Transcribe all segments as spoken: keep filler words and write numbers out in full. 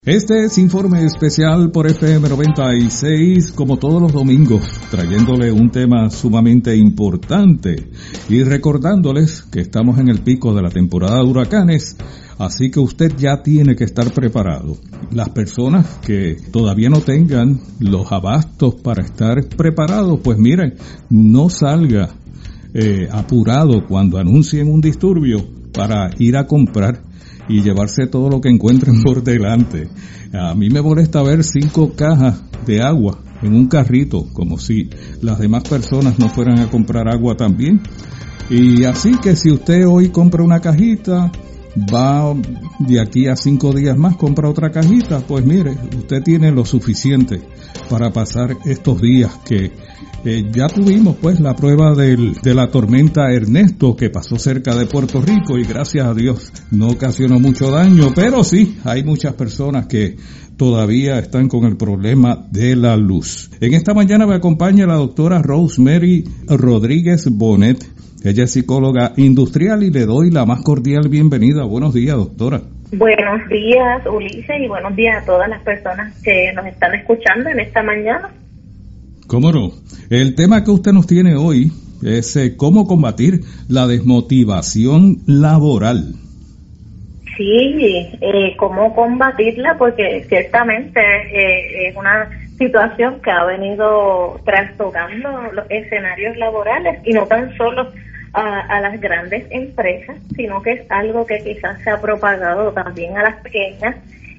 Este es Informe Especial por F M noventa y seis, como todos los domingos, trayéndole un tema sumamente importante y recordándoles que estamos en el pico de la temporada de huracanes, así que usted ya tiene que estar preparado. Las personas que todavía no tengan los abastos para estar preparados, pues miren, no salga eh, apurado cuando anuncien un disturbio para ir a comprar y llevarse todo lo que encuentren por delante. A mí me molesta ver cinco cajas de agua en un carrito, como si las demás personas no fueran a comprar agua también. Y así que si usted hoy compra una cajita, va de aquí a cinco días más, compra otra cajita, pues mire, usted tiene lo suficiente para pasar estos días que eh, ya tuvimos pues la prueba del, de la tormenta Ernesto que pasó cerca de Puerto Rico y gracias a Dios no ocasionó mucho daño, pero sí, hay muchas personas que todavía están con el problema de la luz. En esta mañana me acompaña la doctora Rosemary Rodríguez Bonet. Ella es psicóloga industrial y le doy la más cordial bienvenida. Buenos días, doctora. Buenos días, Ulises, y buenos días a todas las personas que nos están escuchando en esta mañana. ¿Cómo no? El tema que usted nos tiene hoy es eh, cómo combatir la desmotivación laboral. Sí, eh, cómo combatirla, porque ciertamente eh, es una situación que ha venido trastocando los escenarios laborales y no tan solo a, a las grandes empresas, sino que es algo que quizás se ha propagado también a las pequeñas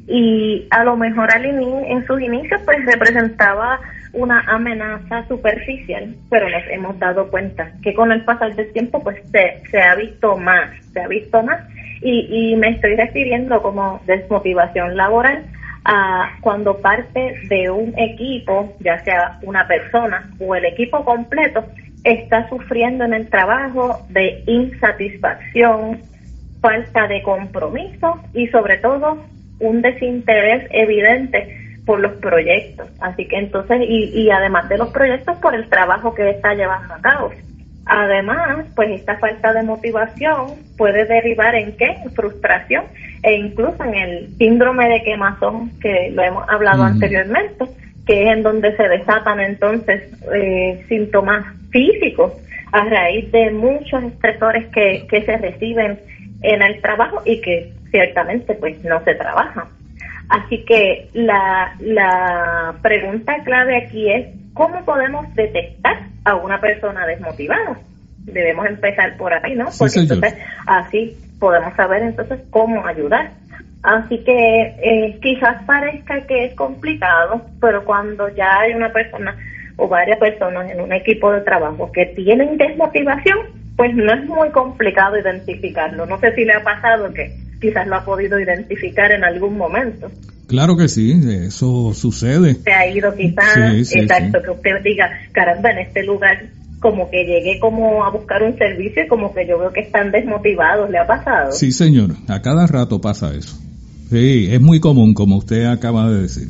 y a lo mejor al in- en sus inicios pues representaba una amenaza superficial, pero nos hemos dado cuenta que con el pasar del tiempo pues se, se ha visto más, se ha visto más y, y me estoy refiriendo como desmotivación laboral a cuando parte de un equipo, ya sea una persona o el equipo completo, está sufriendo en el trabajo de insatisfacción, falta de compromiso y sobre todo un desinterés evidente por los proyectos. Así que entonces, y, y además de los proyectos, por el trabajo que está llevando a cabo. Además, pues esta falta de motivación puede derivar en ¿qué? En frustración e incluso en el síndrome de quemazón que lo hemos hablado mm. anteriormente, que es en donde se desatan entonces eh, síntomas físicos a raíz de muchos estresores que, que se reciben en el trabajo y que ciertamente pues no se trabajan. Así que la, la pregunta clave aquí es ¿cómo podemos detectar a una persona desmotivada? Debemos empezar por ahí, ¿no? Porque sí, entonces así podemos saber entonces cómo ayudar. Así que eh, quizás parezca que es complicado, pero cuando ya hay una persona o varias personas en un equipo de trabajo que tienen desmotivación, pues no es muy complicado identificarlo. No sé si le ha pasado que quizás lo ha podido identificar en algún momento. Claro que sí, eso sucede. Se ha ido quizás, sí, sí, exacto, sí. Que usted diga, caramba, en este lugar como que llegué como a buscar un servicio y como que yo veo que están desmotivados, ¿le ha pasado? Sí, señor, a cada rato pasa eso. Sí, es muy común, como usted acaba de decir.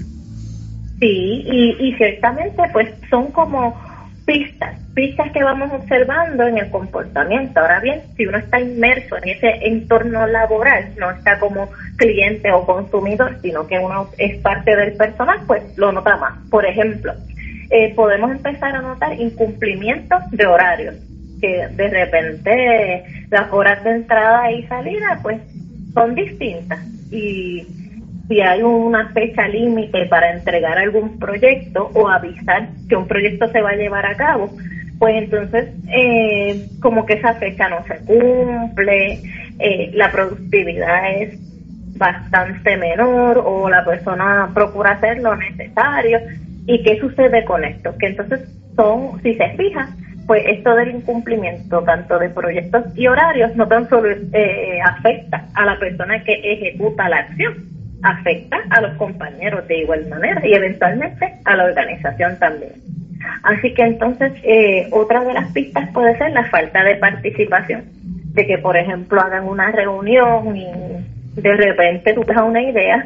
Sí, y, y ciertamente pues son como pistas, pistas que vamos observando en el comportamiento. Ahora bien, si uno está inmerso en ese entorno laboral, no está como cliente o consumidor, sino que uno es parte del personal, pues lo nota más. Por ejemplo, eh, podemos empezar a notar incumplimientos de horarios, que de repente las horas de entrada y salida pues son distintas y si hay una fecha límite para entregar algún proyecto o avisar que un proyecto se va a llevar a cabo, pues entonces eh, como que esa fecha no se cumple, eh, la productividad es bastante menor o la persona procura hacer lo necesario. ¿Y qué sucede con esto? Que entonces son, si se fija, pues esto del incumplimiento tanto de proyectos y horarios no tan solo eh, afecta a la persona que ejecuta la acción, afecta a los compañeros de igual manera y eventualmente a la organización también. Así que entonces eh, otra de las pistas puede ser la falta de participación, de que por ejemplo hagan una reunión y de repente tú te das una idea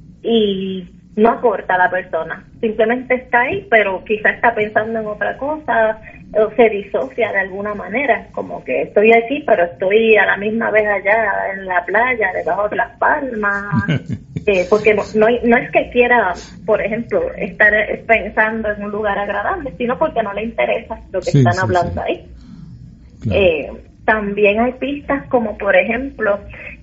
y no aporta a la persona, simplemente está ahí pero quizás está pensando en otra cosa o se disocia de alguna manera, como que estoy aquí pero estoy a la misma vez allá en la playa debajo de las palmas Eh, porque no, no, no es que quiera, por ejemplo, estar pensando en un lugar agradable, sino porque no le interesa lo que sí, están sí, hablando sí. ahí. Claro. Eh, también hay pistas como, por ejemplo,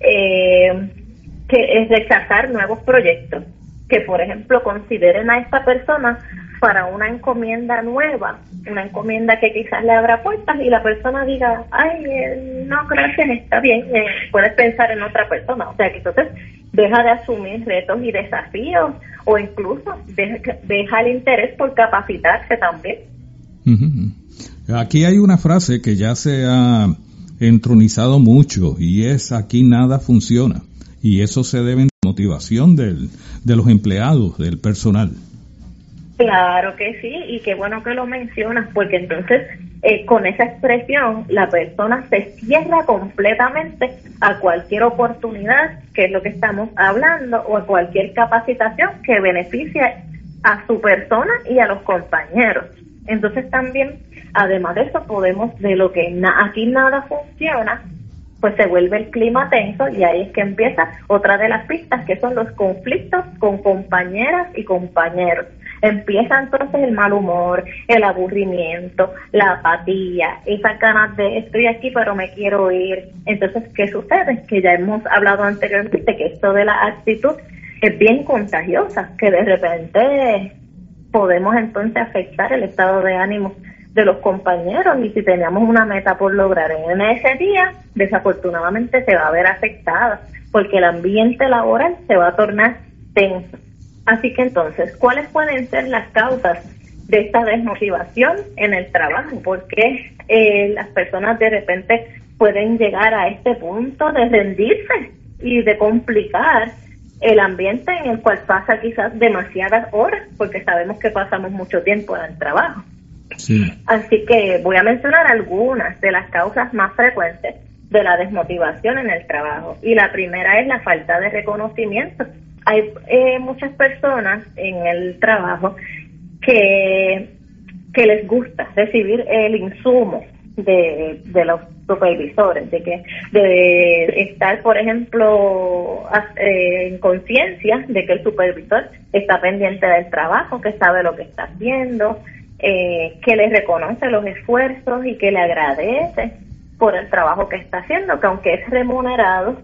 eh, que es rechazar nuevos proyectos, que, por ejemplo, consideren a esta persona para una encomienda nueva, una encomienda que quizás le abra puertas y la persona diga, ay, eh, no, gracias, está bien, eh, puedes pensar en otra persona. O sea, que entonces deja de asumir retos y desafíos o incluso deja, deja el interés por capacitarse también. Uh-huh. Aquí hay una frase que ya se ha entronizado mucho y es: aquí nada funciona. Y eso se debe a la motivación del, de los empleados, del personal. Claro que sí, y qué bueno que lo mencionas, porque entonces eh, con esa expresión la persona se cierra completamente a cualquier oportunidad, que es lo que estamos hablando, o a cualquier capacitación que beneficie a su persona y a los compañeros. Entonces también, además de eso, podemos, de lo que na- aquí nada funciona, pues se vuelve el clima tenso y ahí es que empieza otra de las pistas, que son los conflictos con compañeras y compañeros. Empieza entonces el mal humor, el aburrimiento, la apatía, esas ganas de estoy aquí pero me quiero ir. Entonces, ¿qué sucede? Que ya hemos hablado anteriormente que esto de la actitud es bien contagiosa, que de repente podemos entonces afectar el estado de ánimo de los compañeros, y si teníamos una meta por lograr en ese día, desafortunadamente se va a ver afectada, porque el ambiente laboral se va a tornar tenso. Así que entonces, ¿cuáles pueden ser las causas de esta desmotivación en el trabajo? ¿Por qué eh, las personas de repente pueden llegar a este punto de rendirse y de complicar el ambiente en el cual pasa quizás demasiadas horas, porque sabemos que pasamos mucho tiempo en el trabajo? Sí. Así que voy a mencionar algunas de las causas más frecuentes de la desmotivación en el trabajo. Y la primera es la falta de reconocimiento. Hay eh, muchas personas en el trabajo que, que les gusta recibir el insumo de, de los supervisores, de que de estar, por ejemplo, eh, en conciencia de que el supervisor está pendiente del trabajo, que sabe lo que está haciendo, eh, que le reconoce los esfuerzos y que le agradece por el trabajo que está haciendo, que aunque es remunerado,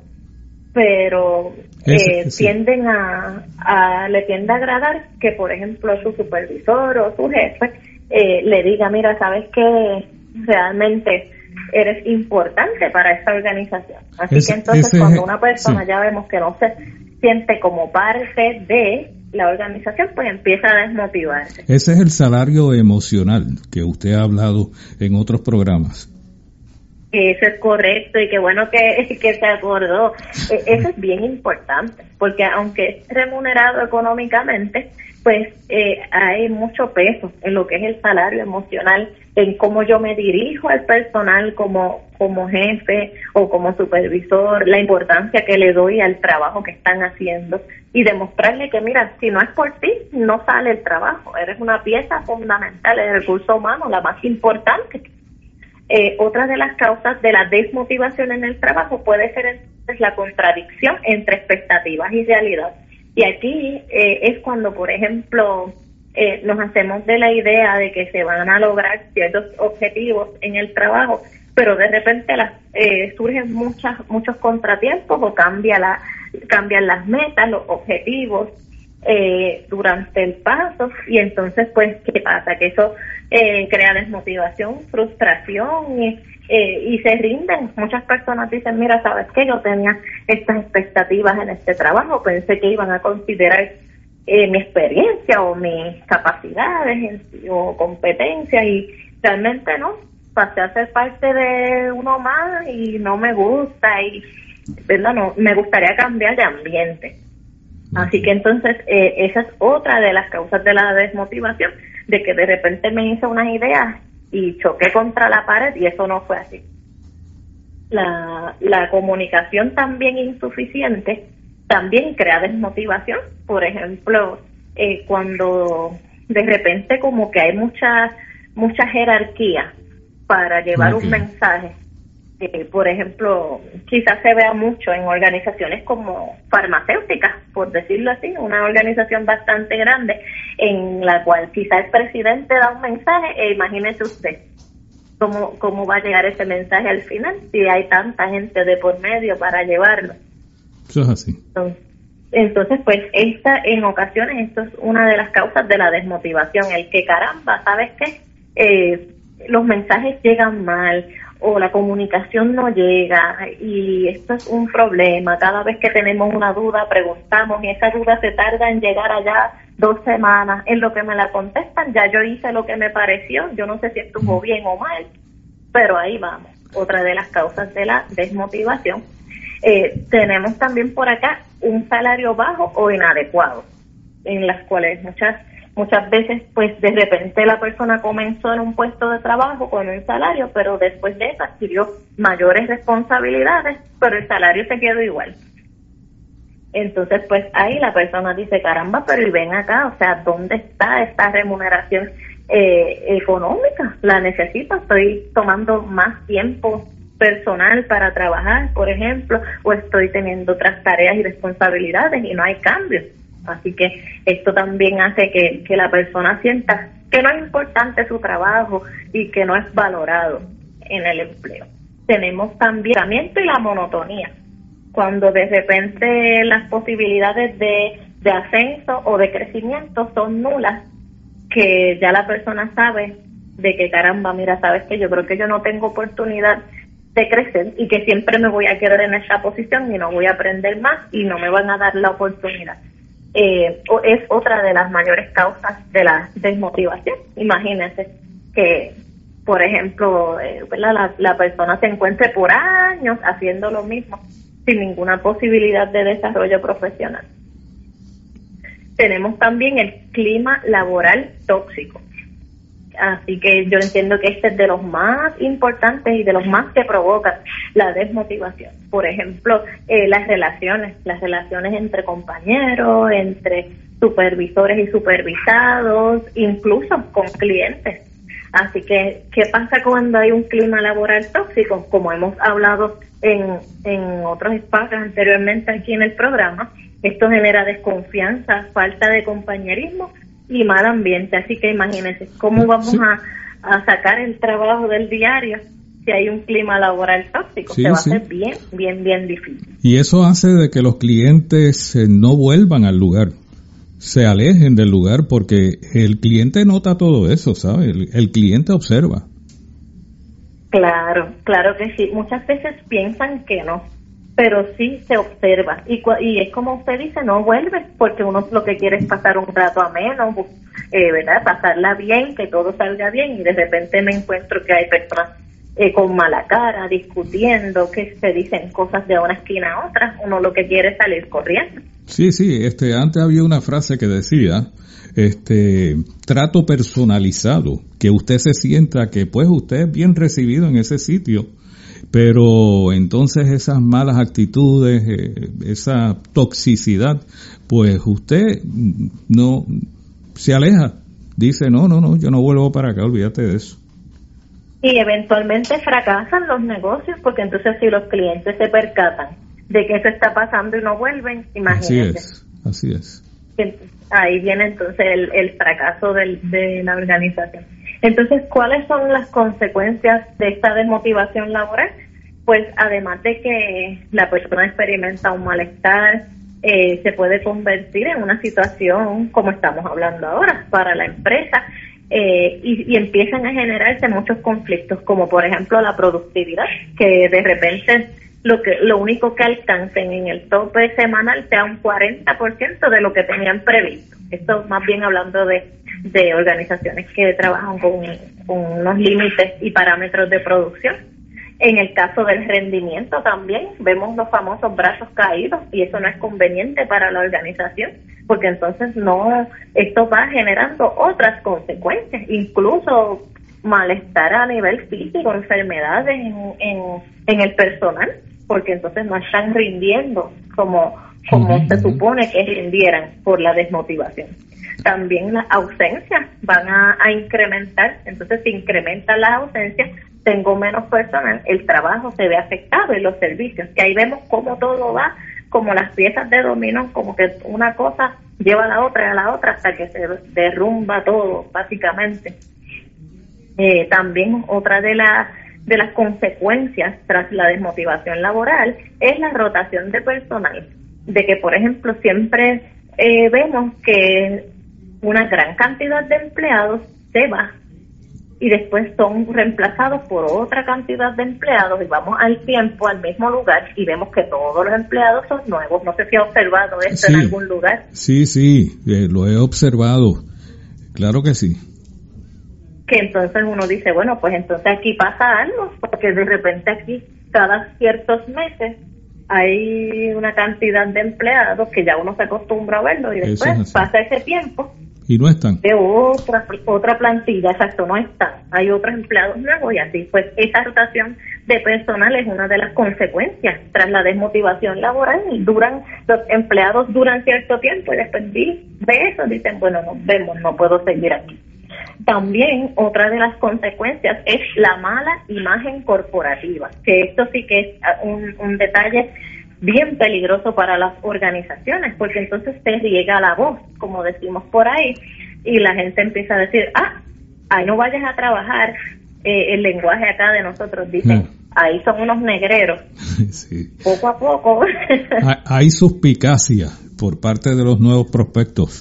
pero eh, Eso, sí. tienden a, a le tiende a agradar que, por ejemplo, su supervisor o su jefe eh, le diga, mira, sabes que realmente eres importante para esta organización. Así ese, que entonces ese, cuando una persona sí. ya vemos que no se siente como parte de la organización, pues empieza a desmotivarse. Ese es el salario emocional que usted ha hablado en otros programas. Eso es correcto, y qué bueno que, que se acordó. Eso es bien importante, porque aunque es remunerado económicamente, pues eh, hay mucho peso en lo que es el salario emocional, en cómo yo me dirijo al personal como, como jefe o como supervisor, la importancia que le doy al trabajo que están haciendo y demostrarle que, mira, si no es por ti, no sale el trabajo. Eres una pieza fundamental del recurso humano, la más importante. Eh, otra de las causas de la desmotivación en el trabajo puede ser entonces la contradicción entre expectativas y realidad. Y aquí eh, es cuando, por ejemplo, eh, nos hacemos de la idea de que se van a lograr ciertos objetivos en el trabajo, pero de repente las, eh, surgen muchas, muchos contratiempos o cambia la, cambian las metas, los objetivos eh, durante el paso, y entonces, pues, ¿qué pasa? Que eso Eh, crea desmotivación, frustración y, eh, y se rinden. Muchas personas dicen, mira, ¿sabes qué? Yo tenía estas expectativas en este trabajo, pensé que iban a considerar eh, mi experiencia o mis capacidades o competencias, y realmente no, pasé a ser parte de uno más y no me gusta, y ¿verdad? No, me gustaría cambiar de ambiente. Así que entonces eh, esa es otra de las causas de la desmotivación, de que de repente me hice unas ideas y choqué contra la pared y eso no fue así. La, la comunicación también insuficiente también crea desmotivación. Por ejemplo, eh, cuando de repente como que hay mucha mucha jerarquía para llevar okay. un mensaje Eh, por ejemplo, quizás se vea mucho en organizaciones como farmacéuticas, por decirlo así, una organización bastante grande en la cual quizás el presidente da un mensaje e imagínese usted cómo, cómo va a llegar ese mensaje al final si hay tanta gente de por medio para llevarlo. Eso es así. Entonces, entonces pues esta en ocasiones esto es una de las causas de la desmotivación, el que caramba, ¿sabes qué? Eh, los mensajes llegan mal o la comunicación no llega y esto es un problema. Cada vez que tenemos una duda preguntamos y esa duda se tarda en llegar allá dos semanas. En lo que me la contestan ya yo hice lo que me pareció, yo no sé si estuvo bien o mal, pero ahí vamos. Otra de las causas de la desmotivación. Eh, tenemos también por acá un salario bajo o inadecuado, en las cuales muchas Muchas veces, pues, de repente la persona comenzó en un puesto de trabajo con un salario, pero después de eso adquirió mayores responsabilidades, pero el salario se quedó igual. Entonces, pues, ahí la persona dice, caramba, pero y ven acá, o sea, ¿dónde está esta remuneración eh, económica? La necesito, estoy tomando más tiempo personal para trabajar, por ejemplo, o estoy teniendo otras tareas y responsabilidades y no hay cambios. Así que esto también hace que, que la persona sienta que no es importante su trabajo y que no es valorado en el empleo. Tenemos también el aislamiento y la monotonía. Cuando de repente las posibilidades de, de ascenso o de crecimiento son nulas, que ya la persona sabe de que caramba, mira, sabes que yo creo que yo no tengo oportunidad de crecer y que siempre me voy a quedar en esa posición y no voy a aprender más y no me van a dar la oportunidad. Eh, es otra de las mayores causas de la desmotivación. Imagínense que, por ejemplo, eh, la, la persona se encuentre por años haciendo lo mismo sin ninguna posibilidad de desarrollo profesional. Tenemos también el clima laboral tóxico. Así que yo entiendo que este es de los más importantes y de los más que provocan la desmotivación. Por ejemplo, eh, las relaciones, las relaciones entre compañeros, entre supervisores y supervisados, incluso con clientes. Así que, ¿qué pasa cuando hay un clima laboral tóxico? Como hemos hablado en, en otros espacios anteriormente aquí en el programa, esto genera desconfianza, falta de compañerismo y mal ambiente. Así que imagínense cómo vamos sí. a, a sacar el trabajo del diario si hay un clima laboral tóxico. Sí, se va sí. a hacer bien, bien, bien difícil. Y eso hace de que los clientes eh, no vuelvan al lugar, se alejen del lugar, porque el cliente nota todo eso, ¿sabe? El, el cliente observa. Claro, claro que sí. Muchas veces piensan que no, pero sí se observa. Y, y es como usted dice, no vuelve, porque uno lo que quiere es pasar un rato ameno, eh, ¿verdad? Pasarla bien, que todo salga bien, y de repente me encuentro que hay personas eh, con mala cara, discutiendo, que se dicen cosas de una esquina a otra. Uno lo que quiere es salir corriendo. Sí, sí, este, antes había una frase que decía, este, trato personalizado, que usted se sienta que pues usted es bien recibido en ese sitio, pero entonces esas malas actitudes, eh, esa toxicidad, pues usted no se aleja, dice no, no, no, yo no vuelvo para acá, olvídate de eso. Y eventualmente fracasan los negocios, porque entonces si los clientes se percatan de que eso está pasando y no vuelven, imagínense. Así es, así es. Ahí viene entonces el, el fracaso del, de la organización. Entonces, ¿cuáles son las consecuencias de esta desmotivación laboral? Pues además de que la persona experimenta un malestar, eh, se puede convertir en una situación como estamos hablando ahora para la empresa, eh, y, y empiezan a generarse muchos conflictos, como por ejemplo la productividad, que de repente lo que lo único que alcancen en el tope semanal sea un cuarenta por ciento de lo que tenían previsto. Esto más bien hablando de, de organizaciones que trabajan con, con unos límites y parámetros de producción. En el caso del rendimiento también vemos los famosos brazos caídos, y eso no es conveniente para la organización, porque entonces no, esto va generando otras consecuencias, incluso malestar a nivel físico, enfermedades en, en, en el personal, porque entonces no están rindiendo como, como uh-huh. se supone que rindieran por la desmotivación. También las ausencias van a, a incrementar, entonces si incrementan las ausencias, tengo menos personal, el trabajo se ve afectado en los servicios, que ahí vemos cómo todo va, como las piezas de dominó, como que una cosa lleva a la otra y a la otra hasta que se derrumba todo, básicamente. Eh, también otra de las de las consecuencias tras la desmotivación laboral es la rotación de personal, de que, por ejemplo, siempre eh, vemos que una gran cantidad de empleados se va y después son reemplazados por otra cantidad de empleados y vamos al tiempo, al mismo lugar y vemos que todos los empleados son nuevos. No sé si ha observado esto sí, en algún lugar. Sí, sí, eh, lo he observado, claro que sí. Que entonces uno dice, bueno, pues entonces aquí pasa algo, porque de repente aquí cada ciertos meses hay una cantidad de empleados que ya uno se acostumbra a verlo y después pasa ese tiempo y no están de otra otra plantilla, exacto, no están, hay otros empleados nuevos y así pues esa rotación de personal es una de las consecuencias tras la desmotivación laboral. Duran los empleados duran cierto tiempo y después de eso dicen, bueno, nos vemos, no puedo seguir aquí. También otra de las consecuencias es la mala imagen corporativa, que esto sí que es un, un detalle bien peligroso para las organizaciones, porque entonces se riega la voz, como decimos por ahí, y la gente empieza a decir, ah, ahí no vayas a trabajar, eh, el lenguaje acá de nosotros dice, mm. ahí son unos negreros. Sí. Poco a poco. Hay suspicacia por parte de los nuevos prospectos.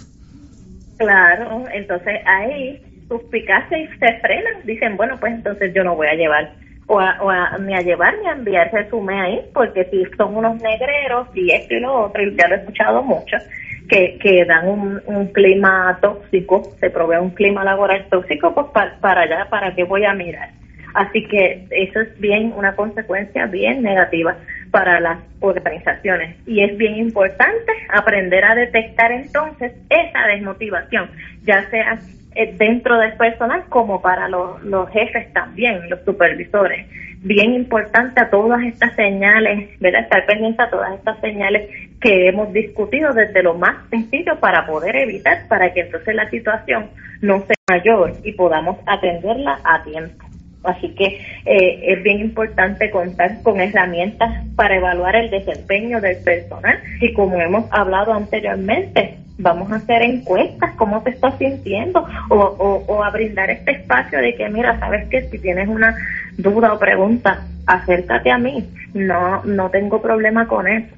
Claro, entonces ahí suspicacia y se frenan, dicen, bueno, pues entonces yo no voy a llevar, o a, o a, ni a llevar ni a enviar resumen ahí, porque si son unos negreros y esto y lo otro, y ya lo he escuchado mucho, que, que dan un, un clima tóxico, se provee un clima laboral tóxico, pues para, para allá, ¿para qué voy a mirar? Así que eso es bien, una consecuencia bien negativa para las organizaciones, y es bien importante aprender a detectar entonces esa desmotivación, ya sea dentro del personal como para los, los jefes también, los supervisores. Bien importante a todas estas señales, ¿verdad? Estar pendiente a todas estas señales que hemos discutido desde lo más sencillo para poder evitar, para que entonces la situación no sea mayor y podamos atenderla a tiempo. Así que eh, es bien importante contar con herramientas para evaluar el desempeño del personal, y como hemos hablado anteriormente, vamos a hacer encuestas, cómo te estás sintiendo, o, o, o a brindar este espacio de que, mira, sabes que si tienes una duda o pregunta, acércate a mí, no no tengo problema con eso.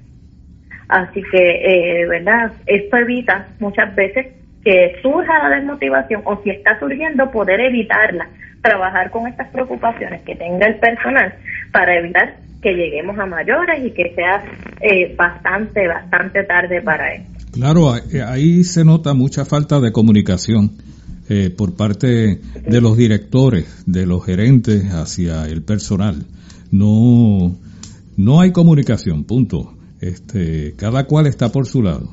Así que, eh, ¿verdad? Esto evita muchas veces que surja la desmotivación, o si está surgiendo, poder evitarla, trabajar con estas preocupaciones que tenga el personal para evitar que lleguemos a mayores y que sea eh, bastante, bastante tarde para esto. Claro, ahí se nota mucha falta de comunicación eh, por parte de los directores, de los gerentes hacia el personal. No, no hay comunicación, punto. Este, cada cual está por su lado.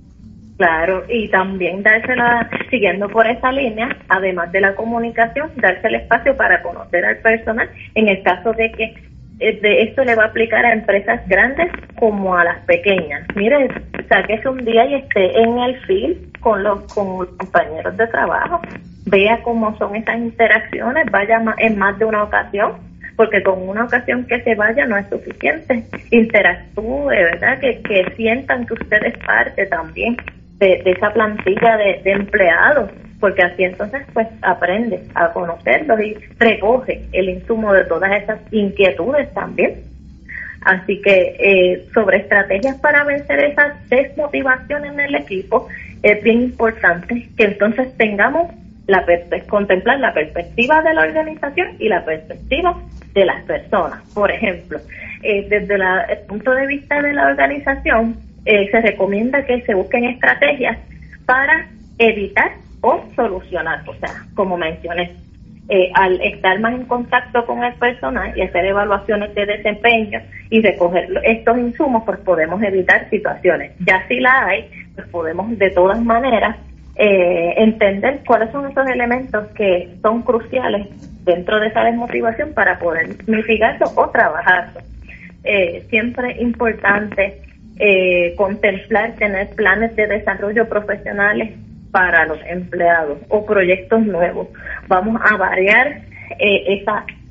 Claro, y también dársela, siguiendo por esa línea, además de la comunicación, darse el espacio para conocer al personal, en el caso de que de esto le va a aplicar a empresas grandes como a las pequeñas. Mire, sáquese un día y esté en el field con los, con los compañeros de trabajo, vea cómo son esas interacciones, vaya en más de una ocasión, porque con una ocasión que se vaya no es suficiente. Interactúe, ¿verdad? Que, que sientan que usted es parte también de, de esa plantilla de, de empleados, porque así entonces pues aprende a conocerlos y recoge el insumo de todas esas inquietudes también. Así que eh, sobre estrategias para vencer esa desmotivación en el equipo, es bien importante que entonces tengamos la perspe- contemplar la perspectiva de la organización y la perspectiva de las personas. Por ejemplo, eh, desde la, el punto de vista de la organización, eh, se recomienda que se busquen estrategias para evitar o solucionar, o sea, como mencioné, eh, al estar más en contacto con el personal y hacer evaluaciones de desempeño y recoger estos insumos, pues podemos evitar situaciones. Ya si la hay, pues podemos de todas maneras eh, entender cuáles son esos elementos que son cruciales dentro de esa desmotivación para poder mitigarlo o trabajarlo. Eh, siempre importante eh, contemplar, tener planes de desarrollo profesionales para los empleados o proyectos nuevos. Vamos a variar eh, esa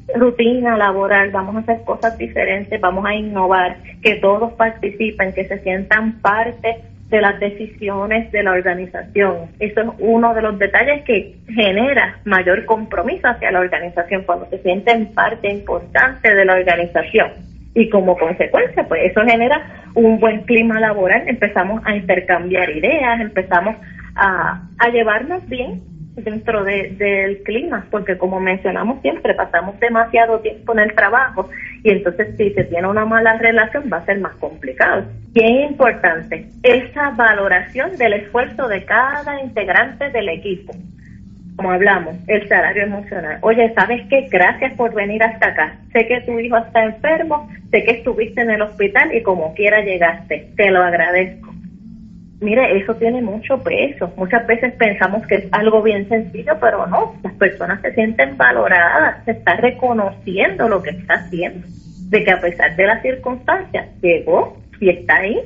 rutina laboral, vamos a hacer cosas diferentes, vamos a innovar, que todos participen, que se sientan parte de las decisiones de la organización. Eso es uno de los detalles que genera mayor compromiso hacia la organización, cuando se sienten parte importante de la organización. Y como consecuencia, pues eso genera un buen clima laboral, empezamos a intercambiar ideas, empezamos a, a llevarnos bien dentro de, del clima, porque como mencionamos siempre, pasamos demasiado tiempo en el trabajo y entonces si se tiene una mala relación va a ser más complicado. Y es importante esa valoración del esfuerzo de cada integrante del equipo. Como hablamos, el salario emocional. Oye, ¿sabes qué? Gracias por venir hasta acá. Sé que tu hijo está enfermo, sé que estuviste en el hospital y como quiera llegaste. Te lo agradezco. Mire, eso tiene mucho peso. Muchas veces pensamos que es algo bien sencillo, pero no. Las personas se sienten valoradas, se está reconociendo lo que está haciendo. De que a pesar de las circunstancias, llegó y está ahí.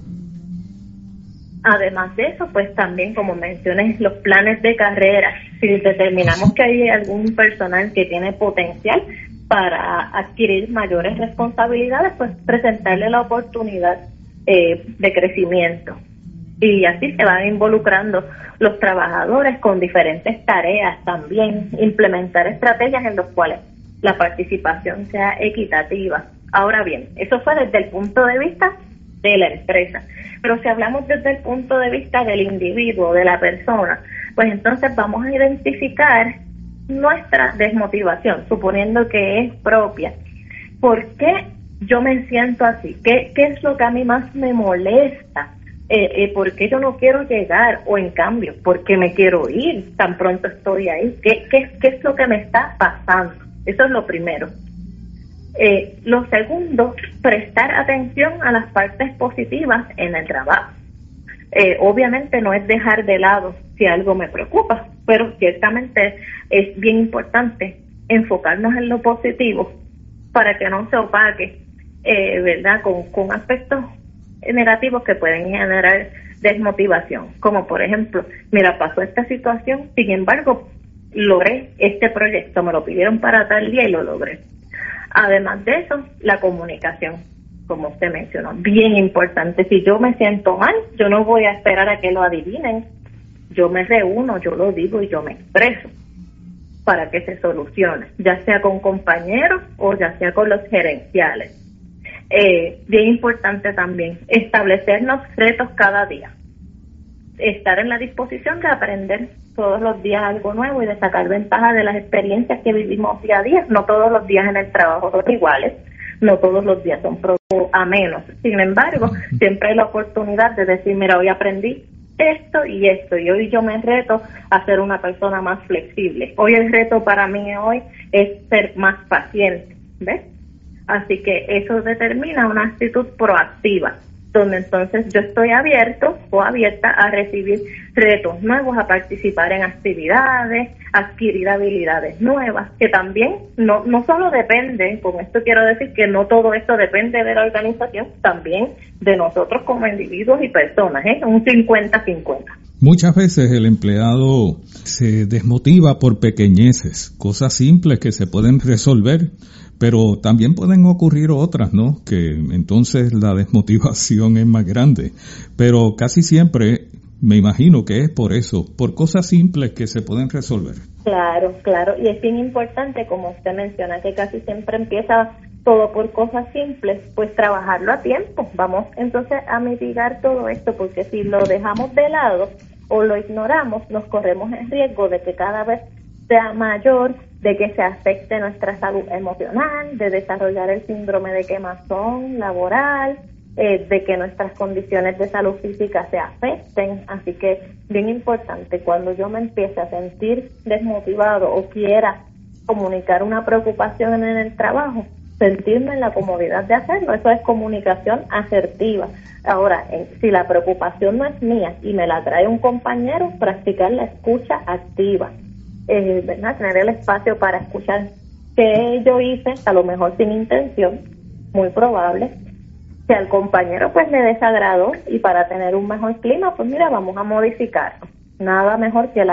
Además de eso, pues también, como mencioné, los planes de carrera. Si determinamos que hay algún personal que tiene potencial para adquirir mayores responsabilidades, pues presentarle la oportunidad eh, de crecimiento. Y así se van involucrando los trabajadores con diferentes tareas también, implementar estrategias en las cuales la participación sea equitativa. Ahora bien, eso fue desde el punto de vista de la empresa. Pero si hablamos desde el punto de vista del individuo, de la persona, pues entonces vamos a identificar nuestra desmotivación, suponiendo que es propia. ¿Por qué yo me siento así? ¿Qué, qué es lo que a mí más me molesta? Eh, eh, ¿Por qué yo no quiero llegar? O en cambio, ¿por qué me quiero ir tan pronto estoy ahí? ¿Qué, qué, qué es lo que me está pasando? Eso es lo primero. Eh, lo segundo, prestar atención a las partes positivas en el trabajo. Eh, obviamente no es dejar de lado si algo me preocupa, pero ciertamente es bien importante enfocarnos en lo positivo para que no se opaque, eh, ¿verdad? Con, con aspectos negativos que pueden generar desmotivación, como por ejemplo, mira, pasó esta situación, sin embargo, logré este proyecto, me lo pidieron para tal día y lo logré. Además de eso, la comunicación, como usted mencionó, bien importante. Si yo me siento mal, yo no voy a esperar a que lo adivinen. Yo me reúno, yo lo digo y yo me expreso para que se solucione, ya sea con compañeros o ya sea con los gerenciales. Eh, bien importante también, establecernos retos cada día. Estar en la disposición de aprender todos los días algo nuevo y de sacar ventaja de las experiencias que vivimos día a día. No todos los días en el trabajo son iguales, no todos los días son a menos. Sin embargo, siempre hay la oportunidad de decir, mira, hoy aprendí esto y esto, y hoy yo me reto a ser una persona más flexible. Hoy el reto para mí hoy es ser más paciente, ¿ves? Así que eso determina una actitud proactiva, donde entonces yo estoy abierto o abierta a recibir retos nuevos, a participar en actividades, adquirir habilidades nuevas, que también no no solo depende, con esto quiero decir que no todo esto depende de la organización, también de nosotros como individuos y personas, ¿eh? Un cincuenta cincuenta. Muchas veces el empleado se desmotiva por pequeñeces, cosas simples que se pueden resolver, pero también pueden ocurrir otras, ¿no? Que entonces la desmotivación es más grande. Pero casi siempre me imagino que es por eso, por cosas simples que se pueden resolver. Claro, claro. Y es bien importante, como usted menciona, que casi siempre empieza todo por cosas simples, pues trabajarlo a tiempo. Vamos entonces a mitigar todo esto, porque si lo dejamos de lado o lo ignoramos, nos corremos el riesgo de que cada vez sea mayor, de que se afecte nuestra salud emocional, de desarrollar el síndrome de quemazón laboral, eh, de que nuestras condiciones de salud física se afecten. Así que bien importante, cuando yo me empiece a sentir desmotivado o quiera comunicar una preocupación en el trabajo, sentirme en la comodidad de hacerlo. Eso es comunicación asertiva. Ahora, eh, si la preocupación no es mía y me la trae un compañero, practicar la escucha activa. Eh, ¿verdad? Tener el espacio para escuchar qué yo hice, a lo mejor sin intención, muy probable, que al compañero pues le desagradó, y para tener un mejor clima, pues mira, vamos a modificarlo. Nada mejor que la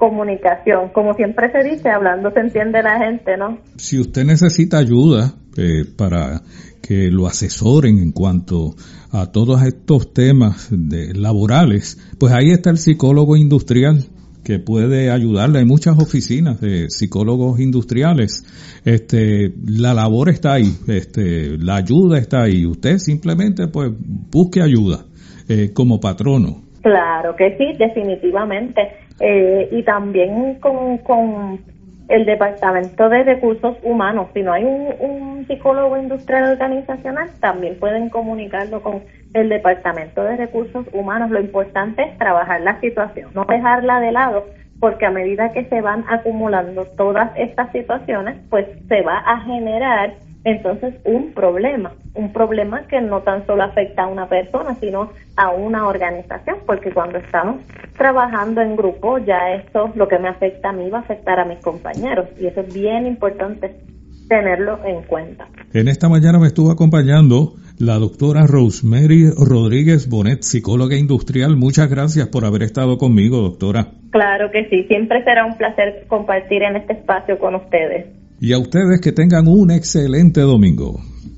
comunicación. Como siempre se dice, hablando se entiende la gente, ¿no? Si usted necesita ayuda eh, para que lo asesoren en cuanto a todos estos temas de, laborales, pues ahí está el psicólogo industrial que puede ayudarle. Hay muchas oficinas de psicólogos industriales. Este, la labor está ahí, este, la ayuda está ahí. Usted simplemente pues busque ayuda eh, como patrono. Claro que sí, definitivamente. Eh, y también con, con el Departamento de Recursos Humanos. Si no hay un, un psicólogo industrial organizacional, también pueden comunicarlo con el Departamento de Recursos Humanos. Lo importante es trabajar la situación, no dejarla de lado, porque a medida que se van acumulando todas estas situaciones, pues se va a generar entonces un problema, un problema que no tan solo afecta a una persona, sino a una organización, porque cuando estamos trabajando en grupo, ya esto, lo que me afecta a mí, va a afectar a mis compañeros, y eso es bien importante tenerlo en cuenta. En esta mañana me estuvo acompañando la doctora Rosemary Rodríguez Bonet, psicóloga industrial. Muchas gracias por haber estado conmigo, doctora. Claro que sí, siempre será un placer compartir en este espacio con ustedes. Y a ustedes que tengan un excelente domingo.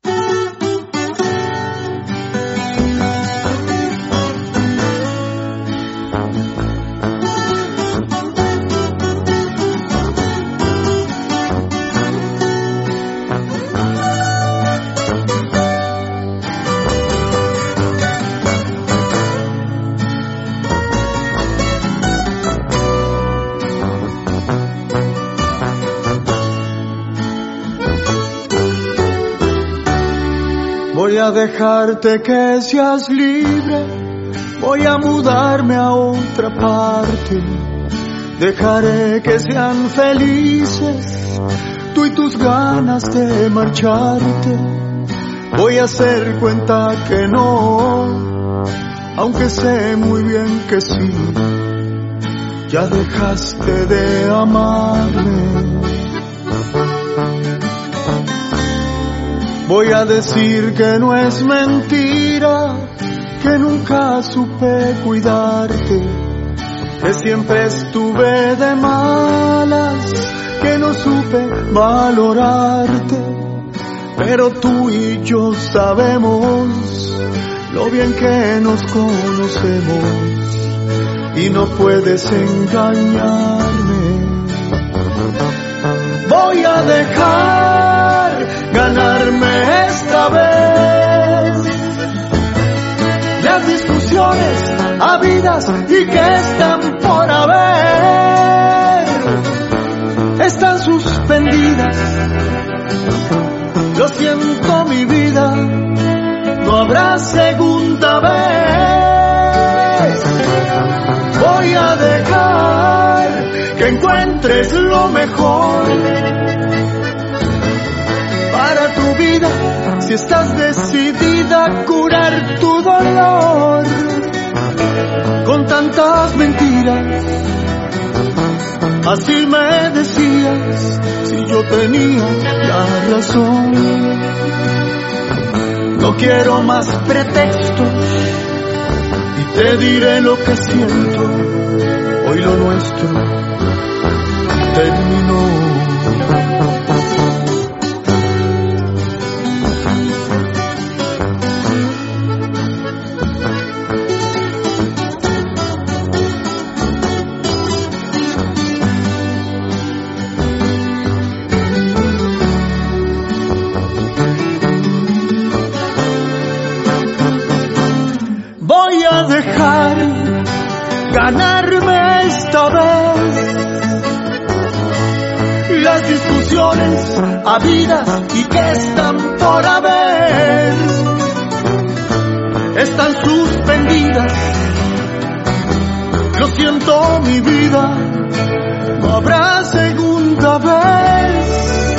Voy a dejarte que seas libre, voy a mudarme a otra parte, dejaré que sean felices tú y tus ganas de marcharte. Voy a hacer cuenta que no, aunque sé muy bien que sí, ya dejaste de amarme. Voy a decir que no es mentira, que nunca supe cuidarte, que siempre estuve de malas, que no supe valorarte. Pero tú y yo sabemos lo bien que nos conocemos y no puedes engañarme. Voy a dejar ganarme esta vez las discusiones habidas y que están por haber, están suspendidas. Lo siento, mi vida, no habrá segunda vez. Voy a dejar que encuentres lo mejor para tu vida, si estás decidida a curar tu dolor con tantas mentiras. Así me decías, si yo tenía la razón. No quiero más pretextos y te diré lo que siento. Hoy lo nuestro terminó. Ganarme esta vez las discusiones habidas y que están por haber, están suspendidas. Lo siento, mi vida, no habrá segunda vez.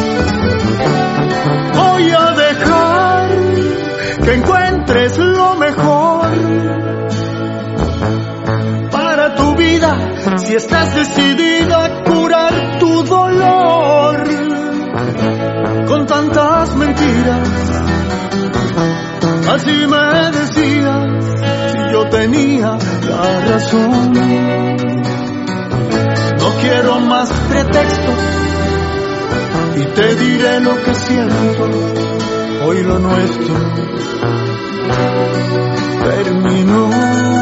Voy a dejar que encuentres lo mejor tu vida, si estás decidida a curar tu dolor con tantas mentiras. Así me decías, si yo tenía la razón. No más pretexto y te diré lo que siento. Hoy lo nuestro terminó.